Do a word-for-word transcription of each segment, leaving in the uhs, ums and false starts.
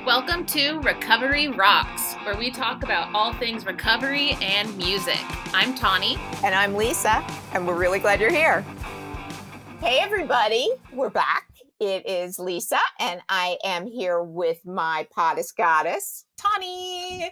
Welcome to Recovery Rocks, where we talk about all things recovery and music. I'm Tawny. And I'm Lisa, and we're really glad you're here. Hey, everybody. We're back. It is Lisa, and I am here with my Potus goddess, Tawny.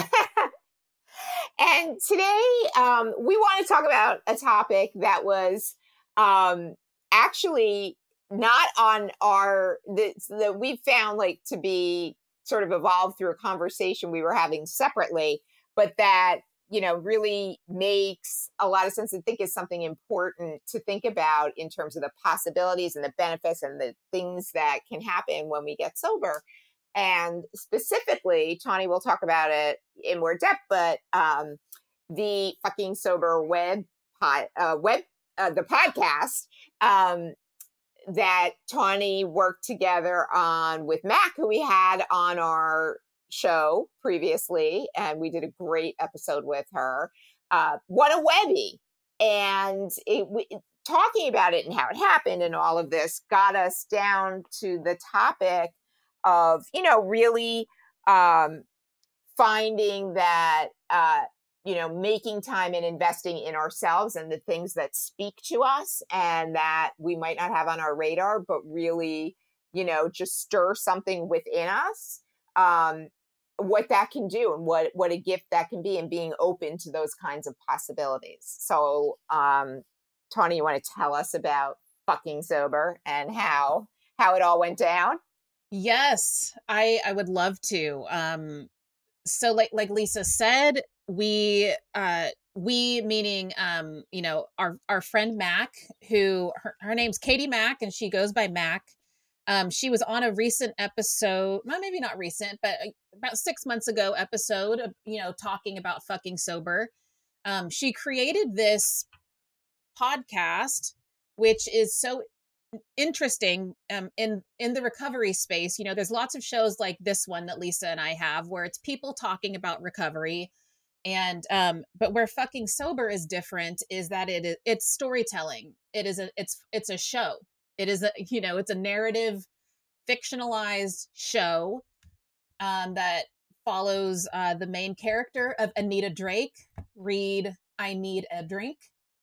And today um, we want to talk about a topic that was um, actually not on our, that we found like to be sort of evolved through a conversation we were having separately, but that, you know, really makes a lot of sense and think is something important to think about in terms of the possibilities and the benefits and the things that can happen when we get sober. And specifically, Tawny will talk about it in more depth, but um, the fucking sober web pod, uh, web, uh, the podcast um, that Tawny worked together on with Mac, who we had on our show previously, and we did a great episode with her. Uh, what a Webby! And it, we, talking about it and how it happened and all of this got us down to the topic of, you know, really um, finding that, uh, you know, making time and investing in ourselves and the things that speak to us and that we might not have on our radar, but really, you know, just stir something within us, um, what that can do and what, what a gift that can be and being open to those kinds of possibilities. So, um, Tawny, you want to tell us about fucking sober and how, how it all went down? Yes, I, I would love to. Um, so like, like Lisa said, we, uh, we meaning, um, you know, our, our friend Mac, who her, her name's Katie Mac and she goes by Mac. Um, she was on a recent episode, well, maybe not recent, but about six months ago episode of, you know, talking about fucking sober. Um, she created this podcast, which is so interesting um, in in the recovery space. You know, there's lots of shows like this one that Lisa and I have where it's people talking about recovery, and um, but where fucking sober is different is that it is it's storytelling. It is a it's it's a show. It is a you know it's a narrative, fictionalized show um, that follows uh, the main character of Anita Drake. Read I Need a Drink,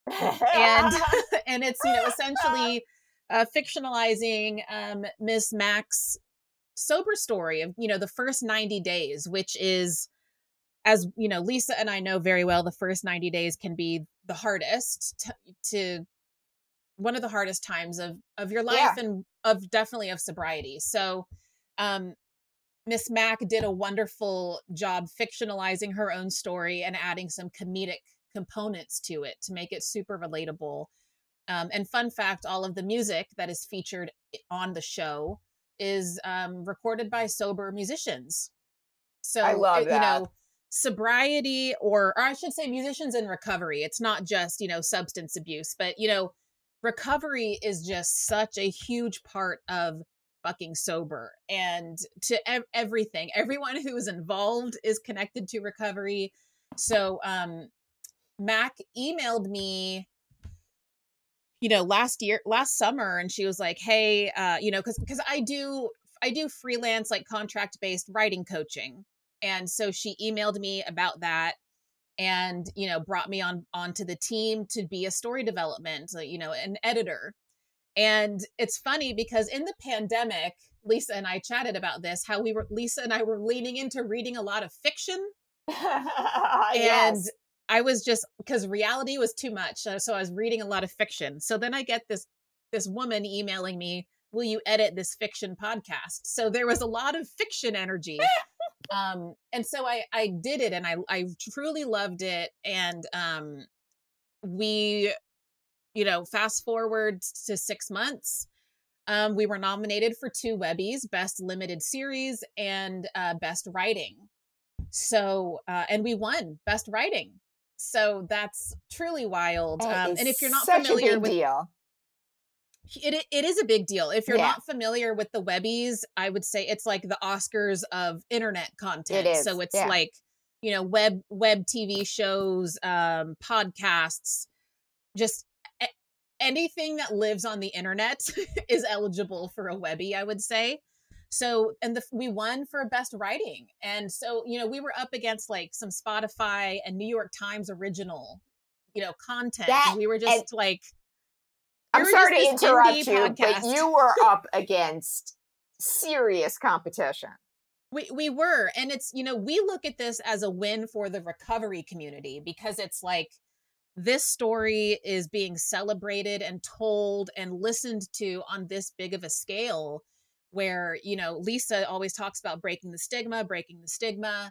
and and it's you know essentially. Uh, fictionalizing um, Miss Mac's sober story of, you know, the first ninety days, which is, as, you know, Lisa and I know very well, the first ninety days can be the hardest to, to one of the hardest times of, of your life yeah. and of definitely of sobriety. So um, Miss Mac did a wonderful job fictionalizing her own story and adding some comedic components to it to make it super relatable. Um, and fun fact, all of the music that is featured on the show is um, recorded by sober musicians. So, I love that. You know, sobriety, or, or I should say musicians in recovery. It's not just, you know, substance abuse, but, you know, recovery is just such a huge part of fucking sober. And to ev- everything, everyone who is involved is connected to recovery. So um, Mac emailed me you know, last year, last summer. And she was like, hey, uh, you know, cause, cause I do, I do freelance, like contract based writing coaching. And so she emailed me about that and, you know, brought me on, onto the team to be a story development, you know, an editor. And it's funny because in the pandemic, Lisa and I chatted about this, how we were, Lisa and I were leaning into reading a lot of fiction. and yes. I was just, because reality was too much. So, so I was reading a lot of fiction. So then I get this, this woman emailing me, will you edit this fiction podcast? So there was a lot of fiction energy. um, and so I, I did it and I, I truly loved it. And um, we, you know, fast forward to six months, um, we were nominated for two Webbies, Best Limited Series and uh, Best Writing. So, uh, and we won Best Writing. So that's truly wild. Um, and if you're not such familiar a big with deal. It, it is a big deal. If you're yeah. not familiar with the Webbies, I would say it's like the Oscars of internet content. It is. So it's yeah. like, you know, web, web T V shows, um, podcasts, just a- anything that lives on the internet is eligible for a Webbie, I would say. So, and the, we won for best writing. And so, you know, we were up against like some Spotify and New York Times original, you know, content. That And we were and just like, we I'm were just sorry to this interrupt indie you, but podcast. you were up against serious competition. We we were. And it's, you know, we look at this as a win for the recovery community, because it's like this story is being celebrated and told and listened to on this big of a scale, where, you know, Lisa always talks about breaking the stigma, breaking the stigma.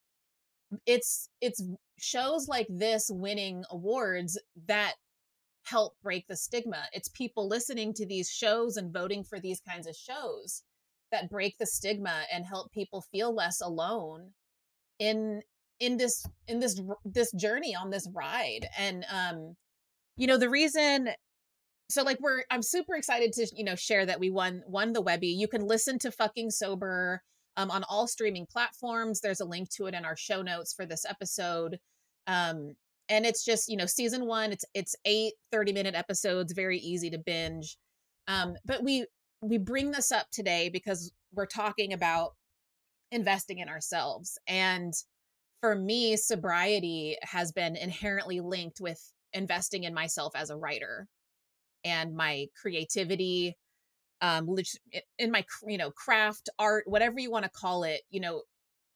It's it's shows like this winning awards that help break the stigma. It's people listening to these shows and voting for these kinds of shows that break the stigma and help people feel less alone in in this in this this journey on this ride. And um you know, the reason, so like we're I'm super excited to, you know, share that we won won the Webby. You can listen to Fucking Sober um on all streaming platforms. There's a link to it in our show notes for this episode. Um and it's just, you know, season one, it's it's eight thirty minute episodes, very easy to binge. Um but we we bring this up today because we're talking about investing in ourselves. And for me, sobriety has been inherently linked with investing in myself as a writer and my creativity, um, in my, you know, craft, art, whatever you want to call it, you know,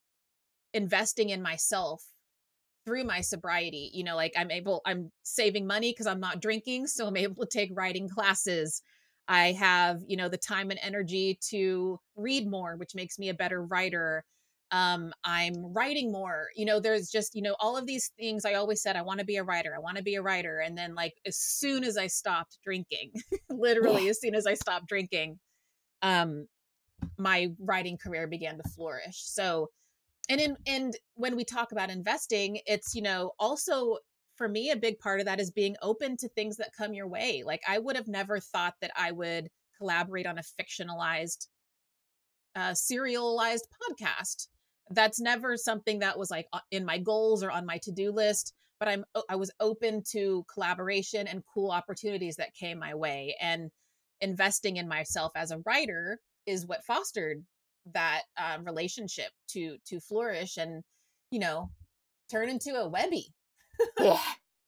investing in myself through my sobriety. You know, like I'm able, I'm saving money because I'm not drinking. So I'm able to take writing classes. I have, you know, the time and energy to read more, which makes me a better writer. Um, I'm writing more, you know, there's just, you know, all of these things. I always said, I want to be a writer. I want to be a writer. And then like, as soon as I stopped drinking, literally Yeah. as soon as I stopped drinking, um, my writing career began to flourish. So, and in, and when we talk about investing, it's, you know, also for me, a big part of that is being open to things that come your way. Like I would have never thought that I would collaborate on a fictionalized, uh, serialized podcast. That's never something that was like in my goals or on my to-do list, but I'm, I was open to collaboration and cool opportunities that came my way. And investing in myself as a writer is what fostered that uh, relationship to, to flourish and, you know, turn into a Webby. Yeah.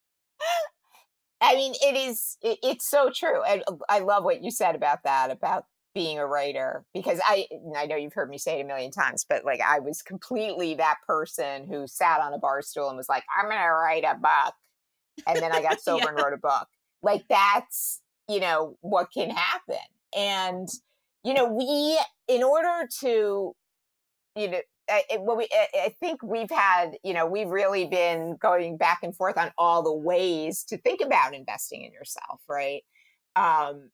I mean, it is, it, it's so true. And I love what you said about that, about being a writer, because I, I know you've heard me say it a million times, but like I was completely that person who sat on a bar stool and was like, I'm going to write a book. And then I got sober Yeah. and wrote a book. Like that's, you know, what can happen. And, you know, we, in order to, you know, I, well, we, I think we've had, you know, we've really been going back and forth on all the ways to think about investing in yourself, right? Um,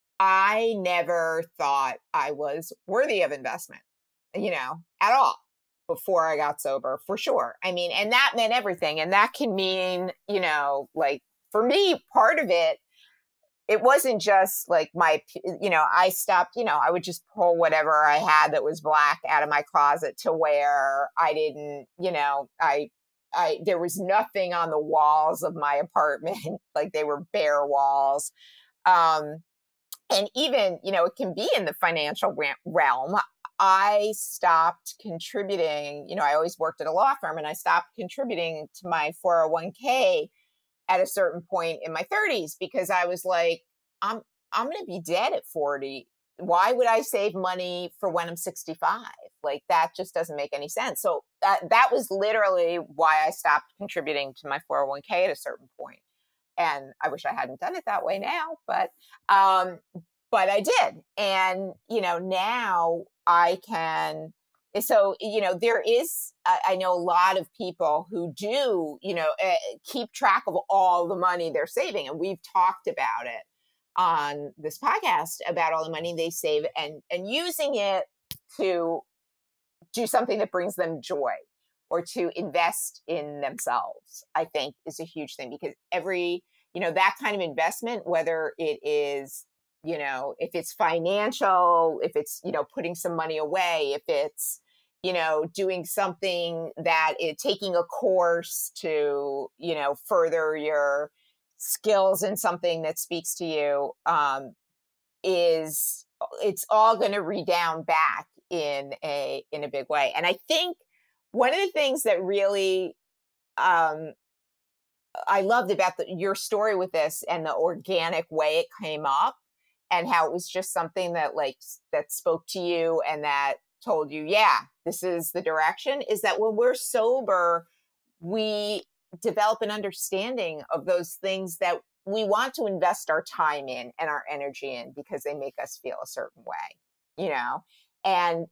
I never thought I was worthy of investment, you know, at all before I got sober, for sure. I mean, and that meant everything. And that can mean, you know, like for me, part of it, it wasn't just like my, you know, I stopped, you know, I would just pull whatever I had that was black out of my closet to wear. I didn't, you know, I, I, there was nothing on the walls of my apartment, like they were bare walls. Um, and even, you know, it can be in the financial realm. I stopped contributing, you know, I always worked at a law firm and I stopped contributing to my four oh one k at a certain point in my thirties because I was like, I'm I'm going to be dead at forty. Why would I save money for when I'm sixty-five? Like that just doesn't make any sense. So that that was literally why I stopped contributing to my four oh one k at a certain point. And I wish I hadn't done it that way now, but um but I did. And you know, now I can so, you know, there is, I know a lot of people who do, you know, uh, keep track of all the money they're saving. And we've talked about it on this podcast about all the money they save and, and using it to do something that brings them joy or to invest in themselves, I think is a huge thing because every, you know, that kind of investment, whether it is, you know, if it's financial, if it's, you know, putting some money away, if it's, you know, doing something that is taking a course to, you know, further your skills in something that speaks to you, um, is it's all going to redound back in a in a big way. And I think one of the things that really um, I loved about the, your story with this and the organic way it came up, and how it was just something that like that spoke to you and that told you, yeah, this is the direction, is that when we're sober, we develop an understanding of those things that we want to invest our time in and our energy in because they make us feel a certain way, you know, and,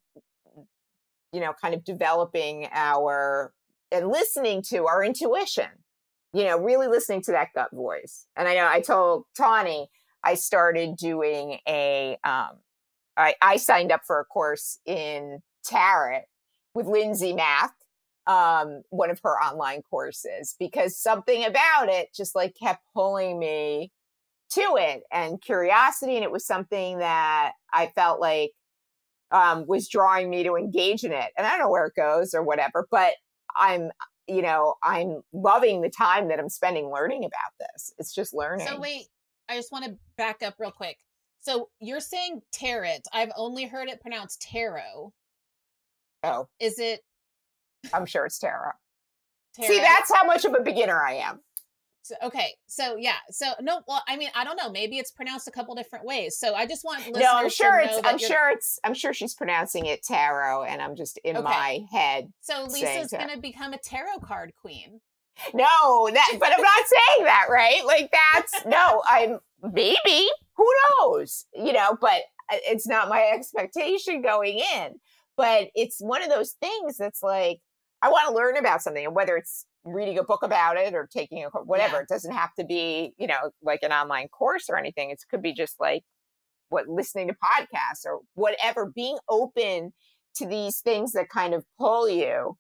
you know, kind of developing our and listening to our intuition, you know, really listening to that gut voice. And I know I told Tawny, I started doing a, um, I, I signed up for a course in Tarot with Lindsay Mack, um, one of her online courses, because something about it just like kept pulling me to it, and curiosity. And it was something that I felt like um, was drawing me to engage in it. And I don't know where it goes or whatever, but I'm, you know, I'm loving the time that I'm spending learning about this. It's just learning. So wait, I just want to back up real quick. So you're saying tarot. I've only heard it pronounced tarot. Oh. Is it? I'm sure it's tarot. tarot? See, that's how much of a beginner I am. So, okay. So yeah. So no, well, I mean, I don't know. Maybe it's pronounced a couple different ways. So I just want listeners No, I'm sure to know it's, that I'm you're... sure it's, I'm sure she's pronouncing it tarot, and I'm just in okay. my head. So Lisa's going to become a tarot card queen. No, that, but I'm not saying that, right? Like that's, no, I'm, maybe, who knows, you know, but it's not my expectation going in. But it's one of those things that's like, I want to learn about something, and whether it's reading a book about it or taking a, whatever, yeah. It doesn't have to be, you know, like an online course or anything. It could be just like what, listening to podcasts or whatever, being open to these things that kind of pull you,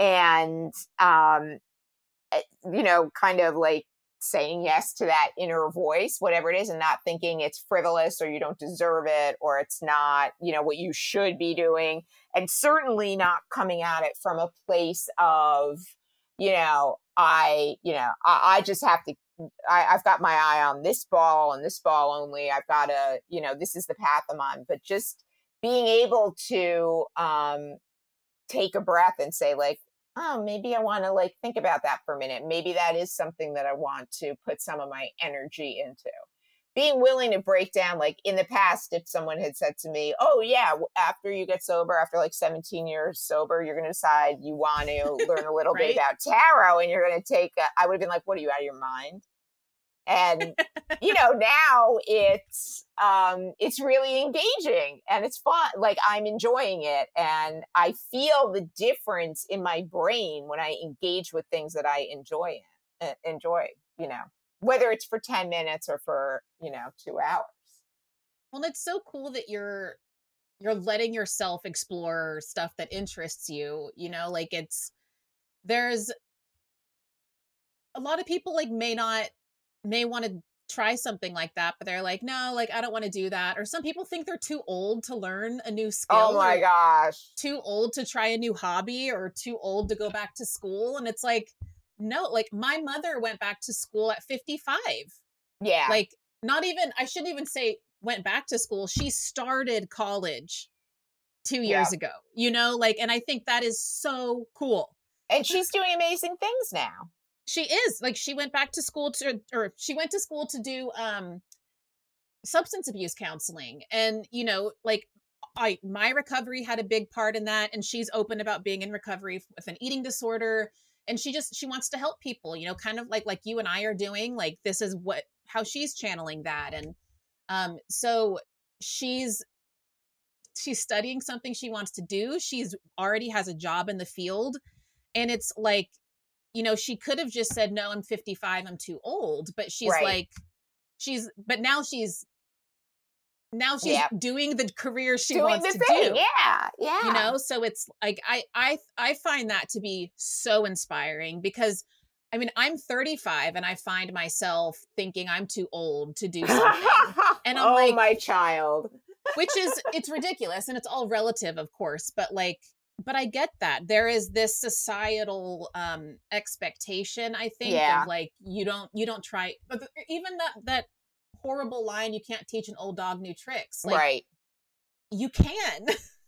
and, um, you know, kind of like saying yes to that inner voice, whatever it is, and not thinking it's frivolous or you don't deserve it or it's not, you know, what you should be doing. And certainly not coming at it from a place of, you know, I, you know, I, I just have to, I, I've got my eye on this ball and this ball only. I've got to, you know, this is the path I'm on. But just being able to um, take a breath and say like, oh, maybe I want to like think about that for a minute. Maybe that is something that I want to put some of my energy into. Being willing to break down, like in the past, if someone had said to me, oh yeah, after you get sober, after like seventeen years sober, you're going to decide you want to learn a little right? bit about tarot, and you're going to take, a, I would have been like, what are you, out of your mind? And, you know, now it's, um, it's really engaging and it's fun. Like I'm enjoying it. And I feel the difference in my brain when I engage with things that I enjoy, uh, enjoy, you know, whether it's for ten minutes or for, you know, two hours. Well, it's so cool that you're, you're letting yourself explore stuff that interests you, you know, like it's, there's a lot of people like may not, may want to try something like that, but they're like, no, like, I don't want to do that. Or some people think they're too old to learn a new skill. Oh my gosh. Too old to try a new hobby, or too old to go back to school. And it's like, no, like my mother went back to school at fifty-five. Yeah. Like not even, I shouldn't even say went back to school. She started college two years yeah. ago, you know, like, and I think that is so cool. And she's doing amazing things now. She is, like, she went back to school to, or she went to school to do um, substance abuse counseling. And, you know, like I, my recovery had a big part in that. And she's open about being in recovery with an eating disorder. And she just, she wants to help people, you know, kind of like, like you and I are doing, like, this is what, how she's channeling that. And um, so she's, she's studying something she wants to do. She's already has a job in the field. And it's like, you know, she could have just said, no, I'm fifty-five, I'm too old. But she's right. like, she's, but now she's, now she's yep. doing the career she doing wants the to thing. do. Yeah. Yeah. You know, so it's like, I, I, I find that to be so inspiring because I mean, I'm thirty-five and I find myself thinking I'm too old to do something. And I'm oh, like, my child, which is, it's ridiculous. And it's all relative, of course, but like, but I get that there is this societal um, expectation, I think, yeah. of like, you don't, you don't try, but even that, that horrible line, you can't teach an old dog new tricks. Like, right. You can.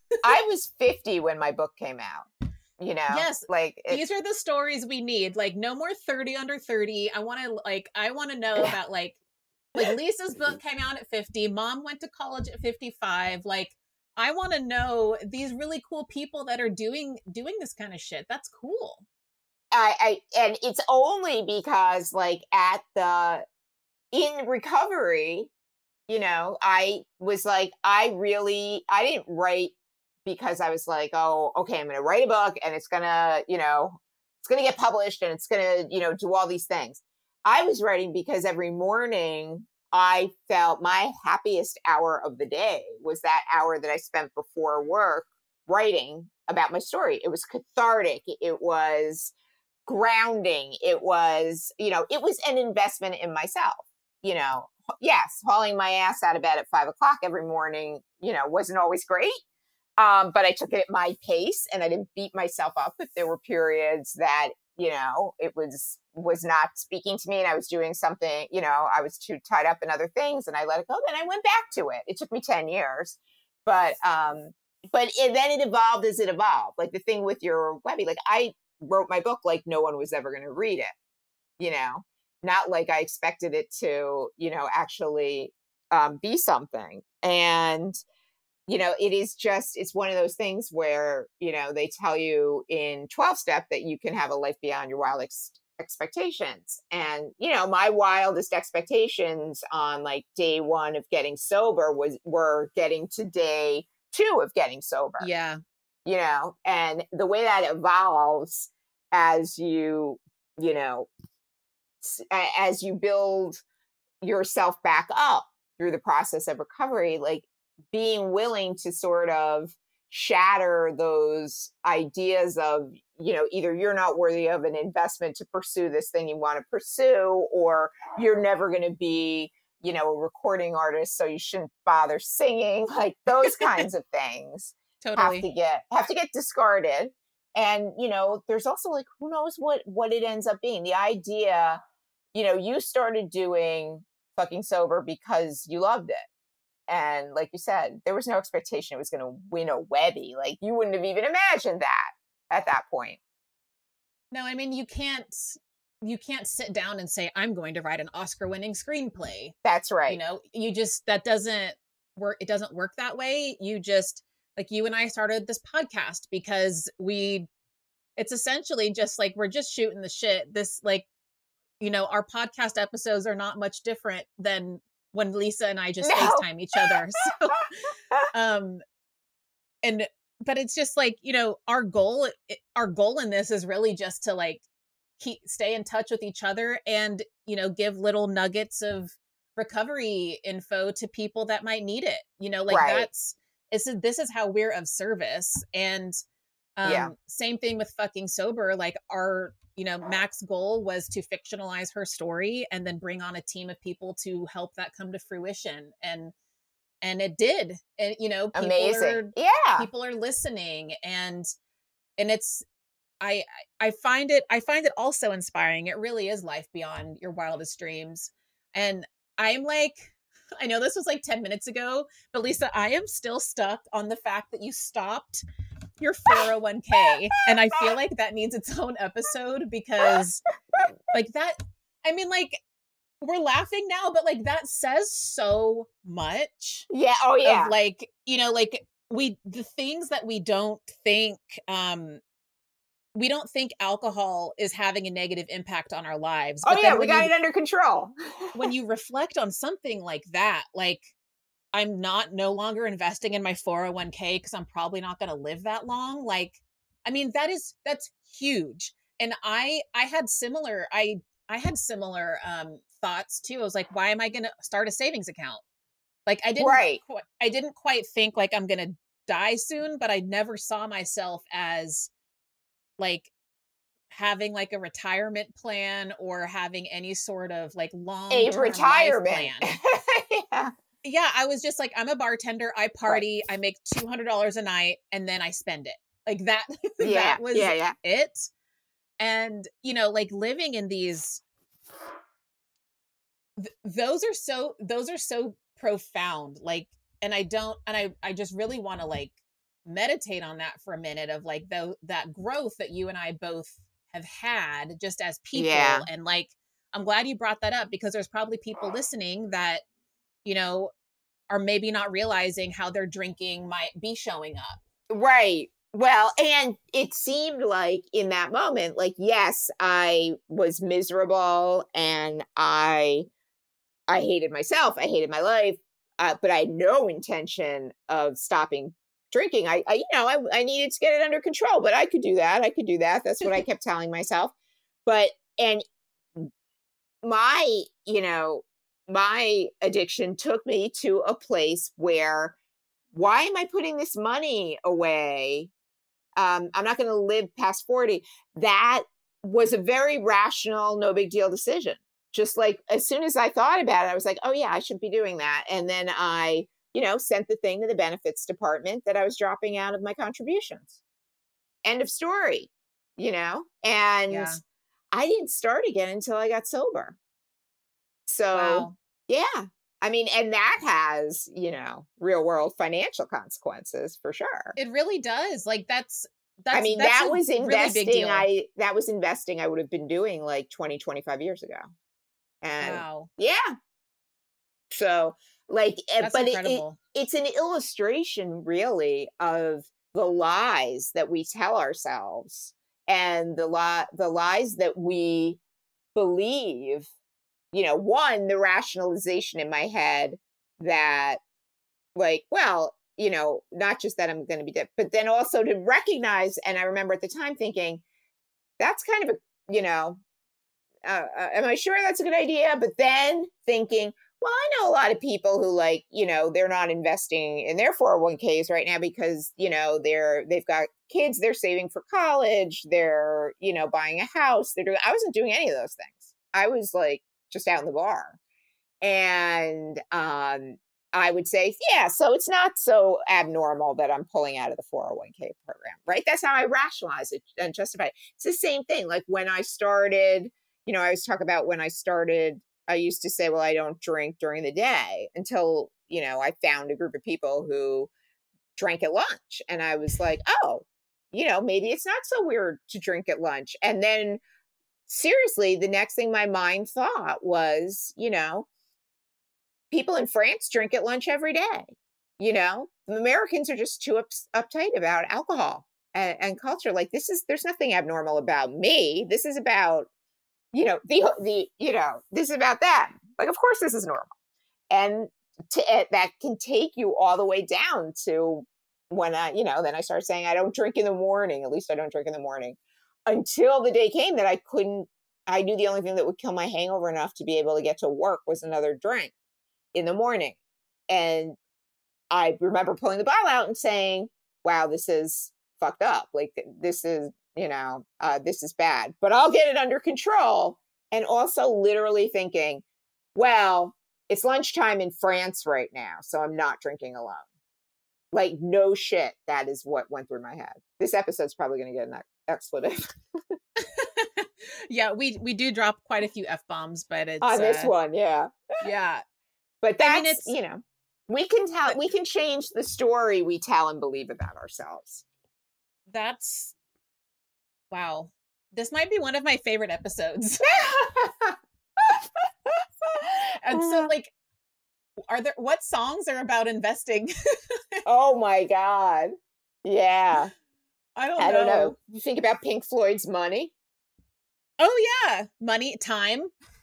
I was fifty when my book came out, you know, Yes. like it, These are the stories we need. Like no more thirty under thirty. I want to like, I want to know about like, like Lisa's book came out at fifty. Mom went to college at fifty-five. Like, I want to know these really cool people that are doing, doing this kind of shit. That's cool. I, I, and it's only because like at the, in recovery, you know, I was like, I really, I didn't write because I was like, oh, okay, I'm going to write a book and it's going to, you know, it's going to get published and it's going to, you know, do all these things. I was writing because every morning I felt my happiest hour of the day was that hour that I spent before work writing about my story. It was cathartic. It was grounding. It was, you know, it was an investment in myself, you know. Yes, hauling my ass out of bed at five o'clock every morning, you know, wasn't always great. Um, but I took it at my pace and I didn't beat myself up if there were periods that, you know, it was was not speaking to me and I was doing something, you know, I was too tied up in other things and I let it go. Then I went back to it. It took me ten years. But um, but it, then it evolved as it evolved. Like the thing with your Webby, like I wrote my book like no one was ever going to read it, you know, not like I expected it to, you know, actually um, be something. And you know, it is just, it's one of those things where, you know, they tell you in twelve step that you can have a life beyond your wildest expectations. And, you know, my wildest expectations on like day one of getting sober was, were getting to day two of getting sober. Yeah. You know, and the way that evolves as you, you know, as you build yourself back up through the process of recovery, like, being willing to sort of shatter those ideas of, you know, either you're not worthy of an investment to pursue this thing you want to pursue, or you're never going to be, you know, a recording artist, so you shouldn't bother singing, like those kinds of things Totally. have to get have to get discarded. And, you know, there's also like, who knows what what it ends up being. The idea, you know, you started doing Fucking Sober because you loved it. And like you said, there was no expectation it was going to win a Webby. Like you wouldn't have even imagined that at that point. No, I mean, you can't, you can't sit down and say, I'm going to write an Oscar winning screenplay. That's right. You know, you just, that doesn't work. It doesn't work that way. You just, like you and I started this podcast because we, it's essentially just like, we're just shooting the shit. This like, you know, our podcast episodes are not much different than when Lisa and I just no. FaceTime each other. So, um, and, but it's just like, you know, our goal, our goal in this is really just to like keep, stay in touch with each other and, you know, give little nuggets of recovery info to people that might need it. You know, like right. that's, it's, this is how we're of service. And, um, yeah. same thing with Fucking Sober. Like our, you know, Mac's goal was to fictionalize her story and then bring on a team of people to help that come to fruition. And, and it did. And, you know, people amazing. Are, yeah. people are listening and, and it's, I, I find it, I find it also inspiring. It really is life beyond your wildest dreams. And I'm like, I know this was like ten minutes ago, but Lisa, I am still stuck on the fact that you stopped your four oh one k. And I feel like that needs its own episode because like that, I mean, like we're laughing now, but like that says so much. Yeah. Oh yeah. Of, like, you know, like we, the things that we don't think, um, we don't think alcohol is having a negative impact on our lives. Oh but yeah. We got you, it under control. When you reflect on something like that, like, I'm not no longer investing in my four oh one k because I'm probably not going to live that long. Like, I mean, that is, that's huge. And I, I had similar, I, I had similar um, thoughts too. I was like, why am I going to start a savings account? Like I didn't, right. qu- I didn't quite think like I'm going to die soon, but I never saw myself as like having like a retirement plan or having any sort of like long a retirement plan. yeah. Yeah, I was just like, I'm a bartender. I party. Right. I make two hundred dollars a night and then I spend it. Like that, yeah, that was yeah, yeah. it. And, you know, like living in these, th- those are so, those are so profound. Like, and I don't, and I, I just really want to like meditate on that for a minute of like the that growth that you and I both have had just as people. Yeah. And like, I'm glad you brought that up, because there's probably people listening that, you know, are maybe not realizing how their drinking might be showing up. Right. Well, and it seemed like in that moment, like, yes, I was miserable and I I hated myself. I hated my life. Uh, but I had no intention of stopping drinking. I, I you know, I, I needed to get it under control, but I could do that. I could do that. That's what I kept telling myself. But, and my, you know, my addiction took me to a place where, why am I putting this money away? Um, I'm not going to live past forty. That was a very rational, no big deal decision. Just like as soon as I thought about it, I was like, oh yeah, I should be doing that. And then I, you know, sent the thing to the benefits department that I was dropping out of my contributions. End of story, you know? And Yeah. I didn't start again until I got sober. So Wow. yeah, I mean, and that has, you know, real world financial consequences for sure. It really does. Like that's, that's, I mean, that's that a was really big investing. deal. I, that was investing I would have been doing like twenty, twenty-five years ago. And Wow. yeah. So like, eh, That's but it, it, incredible. it's an illustration really of the lies that we tell ourselves and the li- the lies that we believe. You know, one, the rationalization in my head that like, well, you know, not just that I'm going to be dead, but then also to recognize. And I remember at the time thinking, that's kind of a, you know, uh, uh, am I sure that's a good idea? But then thinking, well, I know a lot of people who like, you know, they're not investing in their four oh one k's right now because, you know, they're, they've got kids, they're saving for college, they're, you know, buying a house. They're doing, I wasn't doing any of those things. I was like just out in the bar. And um, I would say, yeah, so it's not so abnormal that I'm pulling out of the four oh one k program, right? That's how I rationalize it and justify it. It's the same thing. Like when I started, you know, I always talk about when I started, I used to say, well, I don't drink during the day until, you know, I found a group of people who drank at lunch. And I was like, oh, you know, maybe it's not so weird to drink at lunch. And then seriously, the next thing my mind thought was, you know, people in France drink at lunch every day. You know, Americans are just too up, uptight about alcohol and, and culture. Like this is, there's nothing abnormal about me. This is about, you know, the, the, you know, this is about that. Like, of course this is normal. And to, uh, that can take you all the way down to when I, you know, then I started saying, I don't drink in the morning. At least I don't drink in the morning until the day came that I couldn't, I knew the only thing that would kill my hangover enough to be able to get to work was another drink in the morning. And I remember pulling the bottle out and saying, wow, this is fucked up. Like this is, you know, uh, this is bad, but I'll get it under control. And also literally thinking, well, it's lunchtime in France right now, so I'm not drinking alone. Like no shit. That is what went through my head. This episode's probably going to get an expletive. Yeah, we we do drop quite a few F-bombs, but it's on this uh, one, yeah. Yeah. But that's, I mean, it's, you know, we can tell, but, we can change the story we tell and believe about ourselves. That's, wow. This might be one of my favorite episodes. And so like, are there, what songs are about investing? Oh my God. Yeah. I don't I know. don't know. You think about Pink Floyd's Money? Oh yeah. Money, Time.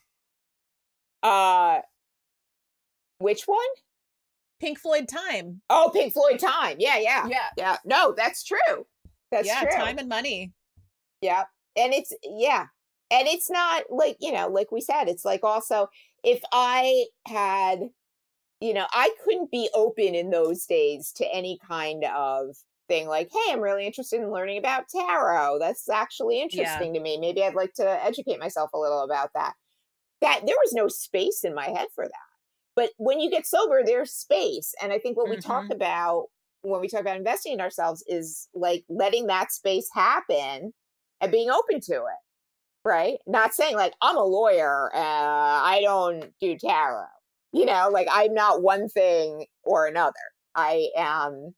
Uh, which one? Pink Floyd, Time. Oh, Pink Floyd, Time. Yeah, yeah. Yeah. Yeah. No, that's true. That's yeah, true. Time and money. Yeah. And it's, yeah. And it's not like, you know, like we said, it's like also if I had, you know, I couldn't be open in those days to any kind of thing like, hey, I'm really interested in learning about tarot. That's actually interesting yeah. to me. Maybe I'd like to educate myself a little about that. That there was no space in my head for that. But when you get sober, there's space. And I think what mm-hmm. we talk about when we talk about investing in ourselves is like letting that space happen and being open to it. Right? Not saying like, I'm a lawyer, uh, I don't do tarot. You know, like I'm not one thing or another. I am,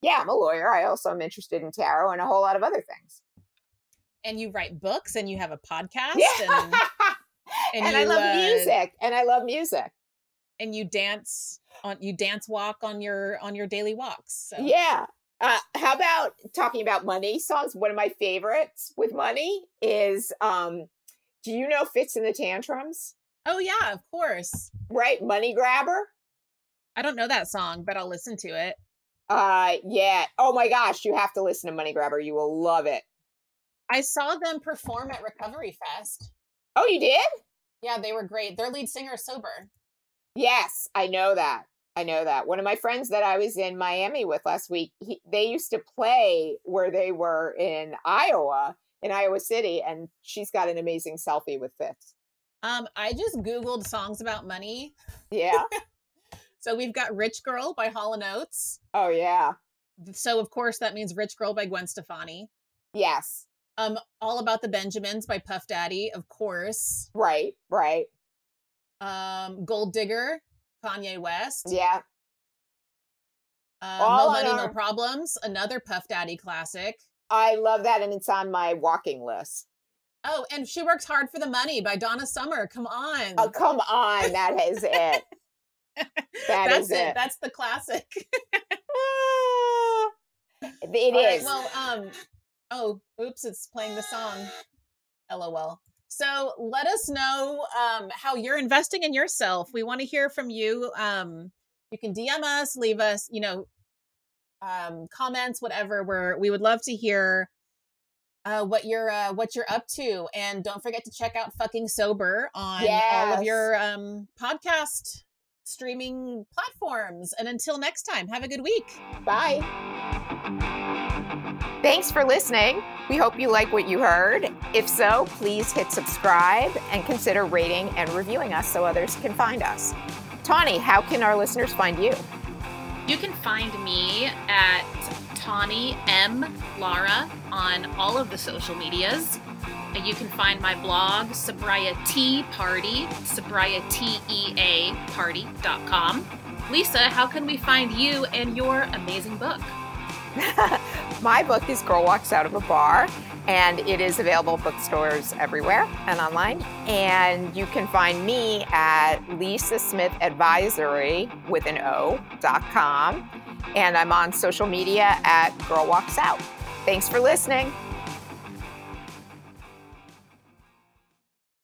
Yeah, I'm a lawyer. I also am interested in tarot and a whole lot of other things. And you write books and you have a podcast. Yeah. And, and, and you, I love uh, music. And I love music. And you dance on you dance walk on your on your daily walks. So. Yeah. Uh, how about talking about money songs? One of my favorites with money is um, do you know Fitz and the Tantrums? Oh yeah, of course. Right, Money Grabber. I don't know that song, but I'll listen to it. Uh, yeah. Oh my gosh, you have to listen to Money Grabber. You will love it. I saw them perform at Recovery Fest. Oh, you did? Yeah, they were great. Their lead singer is sober. Yes, I know that. I know that. One of my friends that I was in Miami with last week, he, they used to play where they were in Iowa, in Iowa City, and she's got an amazing selfie with Fitz. Um, I just Googled songs about money. Yeah. So we've got Rich Girl by Hall and Oates. Oh, yeah. So, of course, that means Rich Girl by Gwen Stefani. Yes. Um, All About the Benjamins by Puff Daddy, of course. Right, right. Um, Gold Digger, Kanye West. Yeah. Uh, No Money, our... No Problems, another Puff Daddy classic. I love that, and it's on my walking list. Oh, and She Works Hard for the Money by Donna Summer. Come on. Oh, come on. That is it. That That's is it. it. That's the classic. It All is. Right, well, um, oh, oops, it's playing the song. LOL. So let us know um, how you're investing in yourself. We want to hear from you. Um, you can D M us, leave us, you know, um, comments, whatever. We're, we would love to hear uh, what you're uh, what you're up to. And don't forget to check out Fucking Sober on yes. all of your um, podcast streaming platforms. And until next time, have a good week. Bye. Thanks for listening. We hope you like what you heard. If so, please hit subscribe and consider rating and reviewing us so others can find us. Tawny, how can our listeners find you? You can find me at Tawny M. Lara on all of the social medias. You can find my blog, Sobriety Party, sobriety e a party dot com. Lisa, how can we find you and your amazing book? My book is Girl Walks Out of a Bar, and it is available at bookstores everywhere and online. And you can find me at Lisa Smith Advisory with an O dot com. And I'm on social media at Girl Walks Out. Thanks for listening.